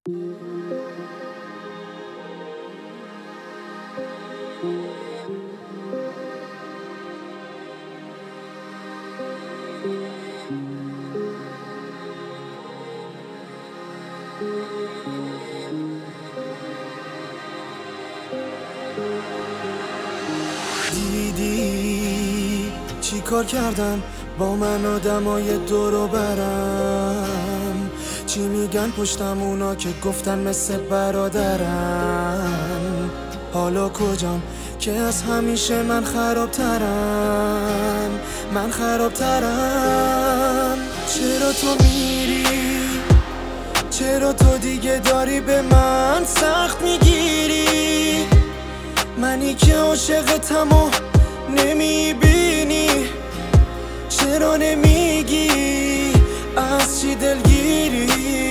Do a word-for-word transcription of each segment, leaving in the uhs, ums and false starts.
دیدی چی کار کردن با من آدمای دورو برم؟ چی میگن پشتم اونا که گفتن مثل برادرم؟ حالا کجام که از همیشه من خرابترم؟ من خرابترم. چرا تو میری؟ چرا تو دیگه داری به من سخت میگیری؟ منی که عاشقتم و نمیبینی، چرا نمیگی از چی دلگیری؟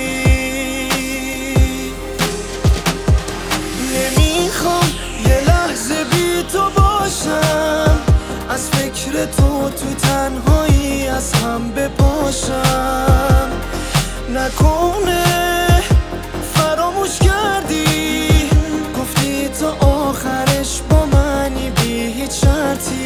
نمیخوام یه لحظه بی تو باشم، از فکر تو تو تنهایی از هم بپاشم. نکنه فراموش کردی، گفتی تا آخرش با منی بی هیچ شرطی.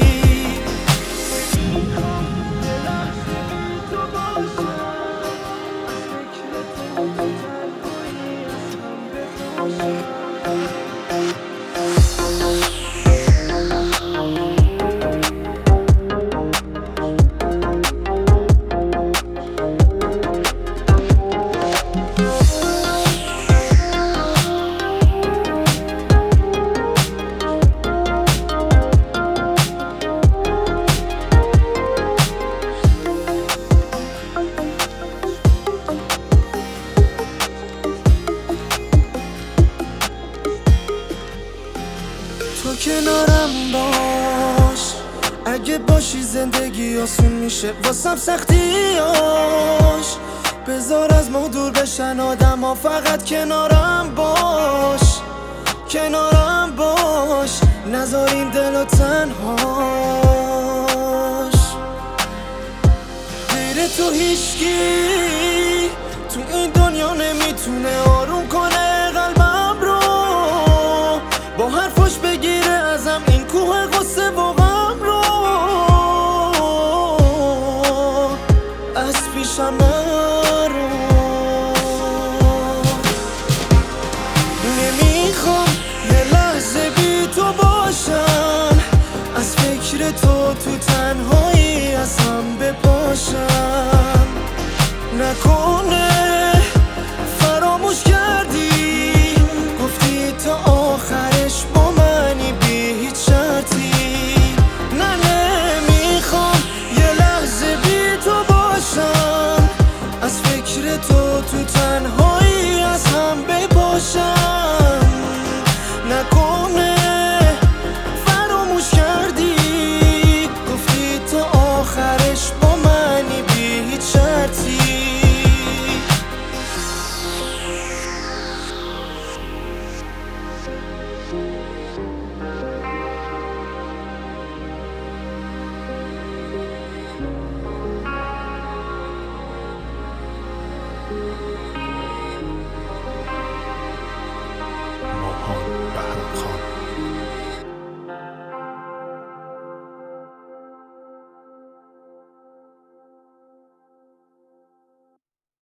تو کنارم باش، اگه باشی زندگی آسون میشه واسم سختیاش. بذار از ما دور بشن آدم ها، فقط کنارم باش، کنارم باش. نذار این دلو تنهاش. غیر تو هیچکی تو این دنیا نمیتونه آروم کنه قلبم رو. با حرفاش بگیره ازم این کوه غصه و غم رو، از پیشم نرو. نمیخوام یه لحظه بی تو باشم، از فکر تو تو تنهایی از هم بپاشم. نکنه فراموش کردی، گفتی تا آخرش با منی بی هیچ شرطی. نه نمیخوام یه لحظه بی تو باشم، از فکر تو تو تنها